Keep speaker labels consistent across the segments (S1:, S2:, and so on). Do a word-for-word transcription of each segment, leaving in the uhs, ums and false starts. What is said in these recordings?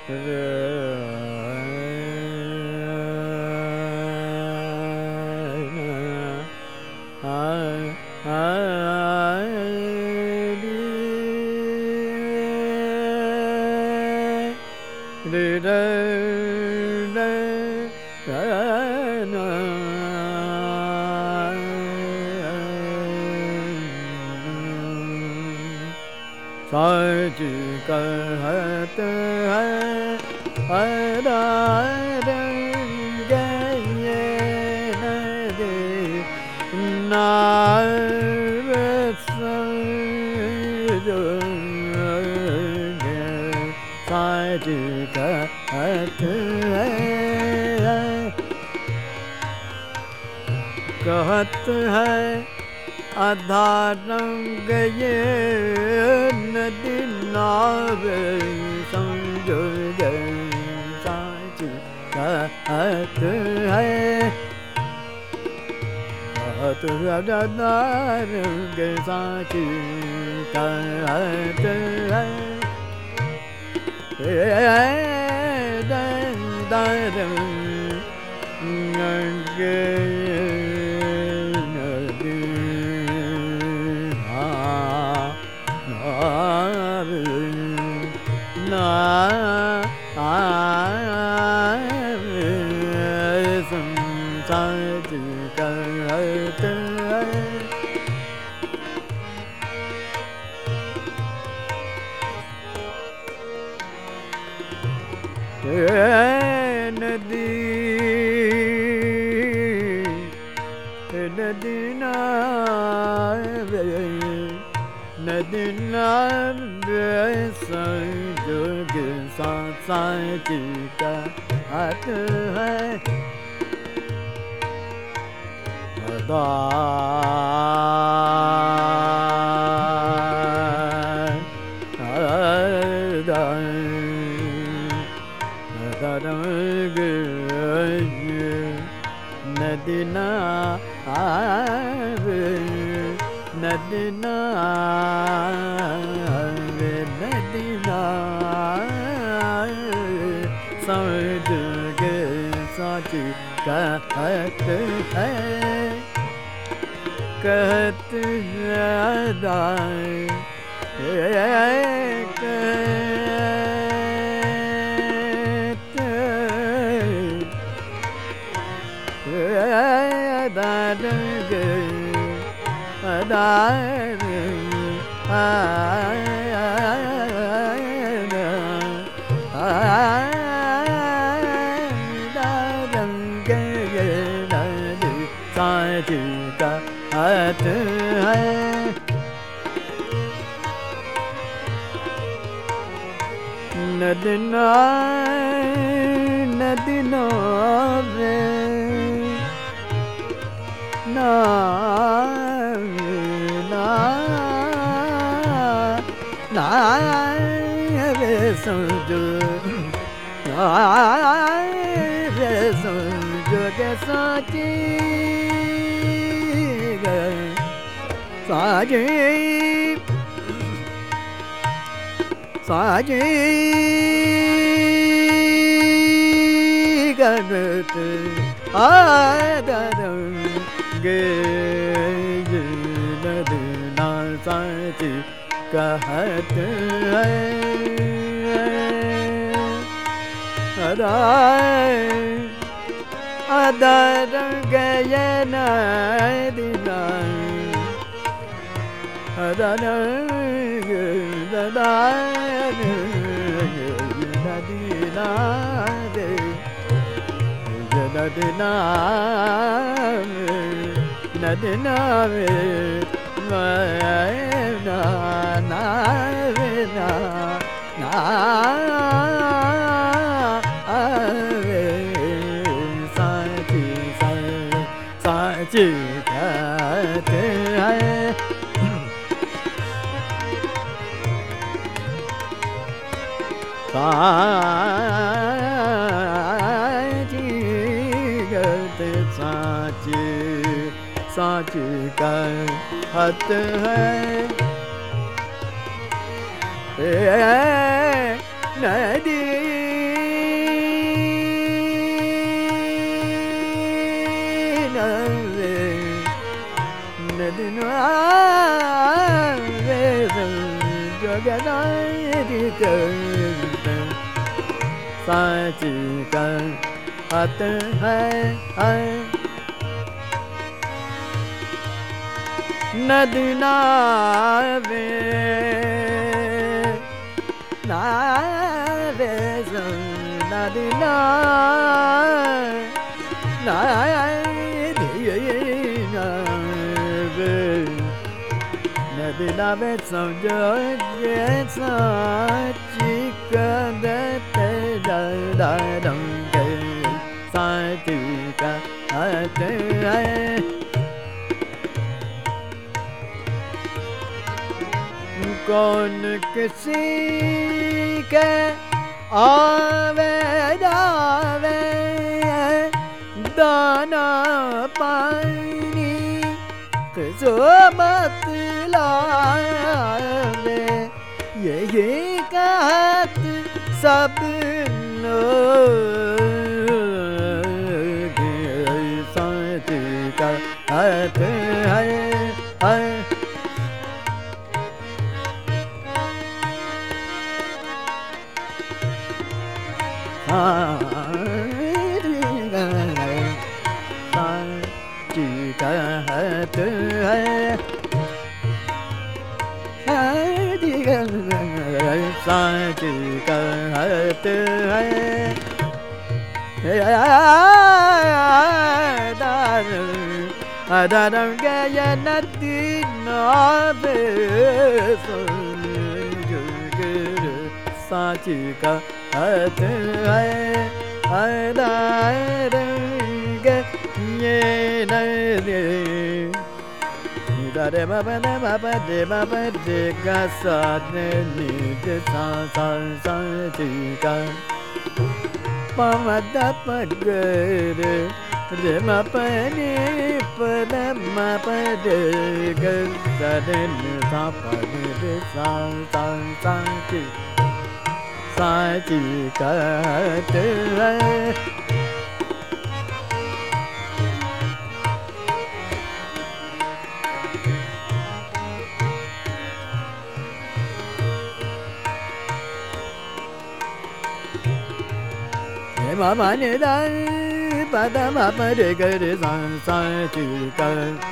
S1: साज कहत है हरार गए नरे नार साज कहत है कहत है अधारंग ये नदी नाव संजोग साच कहत है कहत अधारंग साच कहत है दारंग नदी नदी नावे नदी नावे संजोग साच कहत है नदी नावे नदी नावे नदी नावे संजोग साच कहत है कहत दाय दारंग दारंग साच कहत है नदी नदी नावे नावे नावे संजोग नावे संजोग साची साजी साजी गणत आदरंग नदी ना साच कहत है अदरंग नदी ना अदरंग नदी नावे नदी नावे नदी नावे नावे नावे साच साच कहत है साच साच साच कहत है नदी ga da di ga sa chi ga hat hai hai nadi nave nave nadi nave nadi nave samjho ye sa chi ka de te da da dong ke sa chi ka te hai कौन किसी के आवे जावे दाना पानी किस्मत लावे यही कहत सब लोग साथ का हाथ है है chỉ cả hát hay hai đi gần sa chỉ cả hát hay da da da ga ya na di na be sa chỉ cả hát hay hai da ga ye na de da de ma ba da ma ba de ma ba de ga sa ne ni de sa sa sa ji ga pa ma da pa ga de de ma pa ni pa da ma pa de ga sa de ni sa pa ni de sa sa sa ji sa ji ga de ma ma ni da pa da ma pa de ga de sa sa chi ga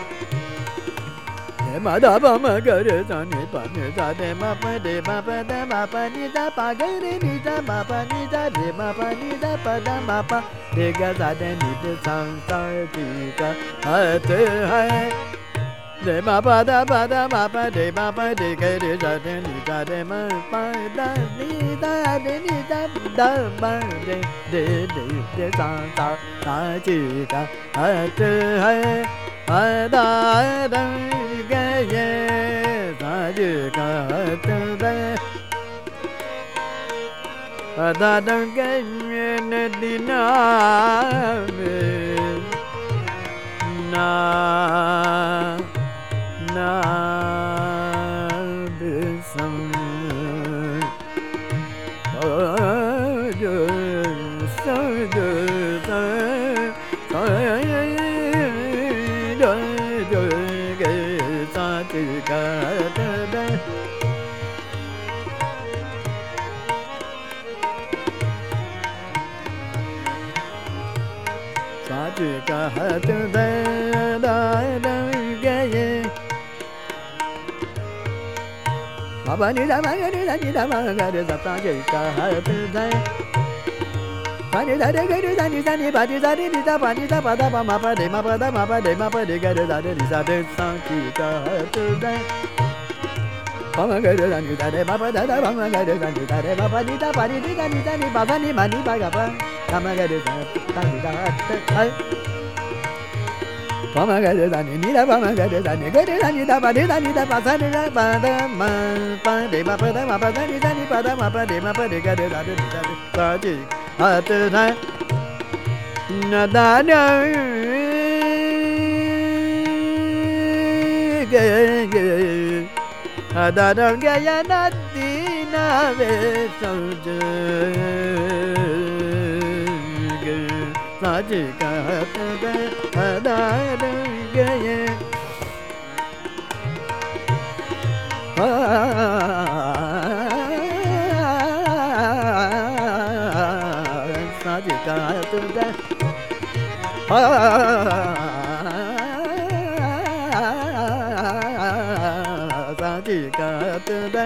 S1: de ma da pa ma ga de sa ni pa ni da de ma pa de ma pa da ma pa ni da pa ga de ni da ma pa ni da de ma pa ni da pa da ma pa de ga da de ni de sa sa chi ga ha te hai de ma pa da pa da ma pa de ma pa de ga de sa de ni da de ma pa da ni da de ni da da ma de de de de sa sa sa chi ga ha te hai ha da da ga ye sa chi ga ha te da ha da da ga ye ne di na me na na be sam ka hat da da da ga ye ma ba ni da ma ga ni da ni da ma ga de sa ta je ka hat da pa ni da de ga ni da ni da ni ba ni da ni da pa ni da pa da pa ma pa de ma pa da ma pa de ma pa de ga de da de ni sa de sa ki ka hat da pa ma ga de da ni da de ma pa da da pa ma ga de da ni da de ma pa ni da pa ni da ni da ni pa da ni ma ni pa ga pa ka ma ga de da ta ni da hai pa ma ga de da ni ni da pa ma ga de da ni ga de da ni da pa de da ni da pa sa ni da pa da ma pa de ma pa da ma pa da ni da ni pa da ma pa de ma pa de ga de da de ni da de sa ji ha te na na da na ge ge ha da da ga ya na di na ve so je ge sa ji ka te da ha da da ge ye ha ka tu da sa ji ka tu da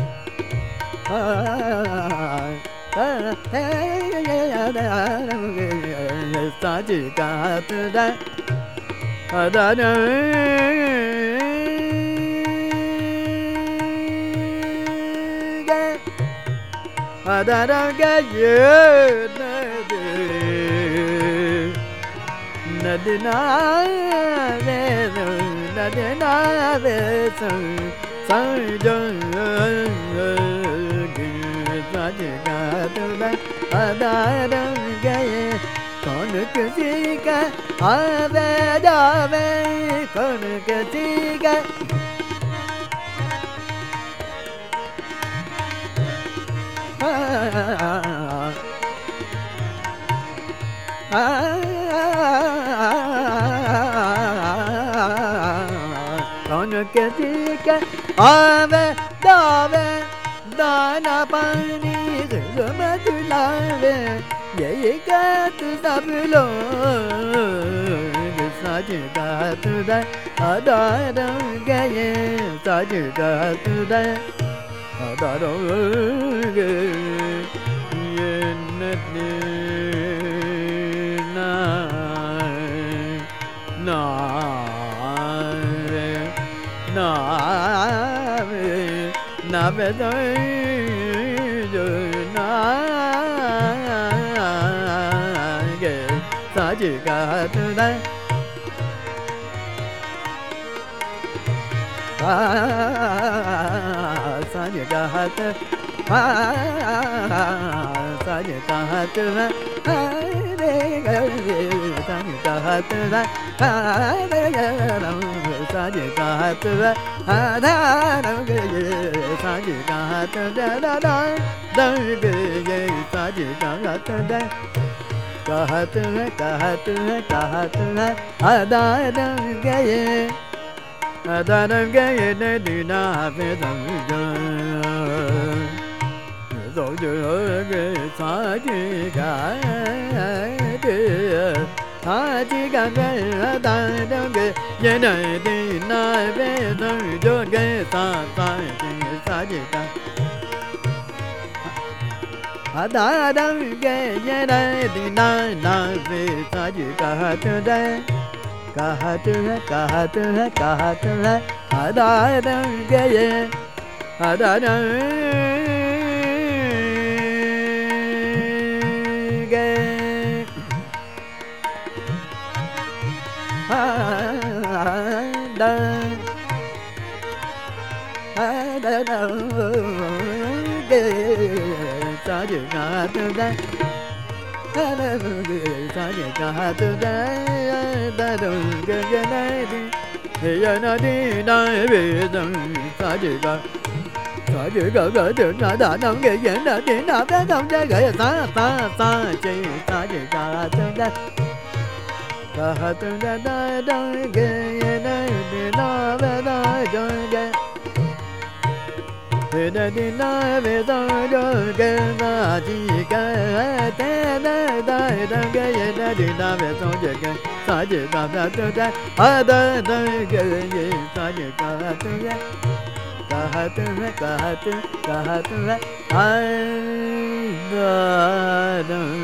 S1: sa ji ka tu da da da da da ga ye na de na de na ve na de na ve sa sa jong ge sa ji ga tu da da da ga ye kon ke ji ga a ve da ve kon ke ji ga con ke ti ke ave dave dana pani gu ma tu la ve ye ye ka tu sa bu lo sa ji ka tu da da da ga ye sa ji ka tu da da da ge ye na ni na na na na ve do na ge sa ji ka tu da sa ji ka tu sa ji ka tu re ga sa ji ka tu da sa ji ka tu da da ge sa ji ka tu da da da da ge sa ji ka tu da ka tu ka tu ka tu da da ge da da ge ne di na ve da ge so ju ge sa ji ka tu sa ji ka ge da da ge ye ne di na ve da ge sa sa ji sa ji ka da da ge ye ne di na na ve sa ji ka tu da ka tu ka tu ka tu da da ge ye da da ge da da da ge sa ji ka tu da da da ge sa ji ka tu da da da ge ge na di he ya na di na ve da sa ji ka sa ji ka ga tu na da na ge ye na di na da da ge ge sa sa sa ji sa ji ka tu da ka tu da da da ge ye na di na ve da da ge ve da di na ve da da ge na ji ka da da da da ge ye na di na ve so ji ge sa ji ka tu da da da ge ye sa ji ka tu da ka tu ka tu ka tu ai da da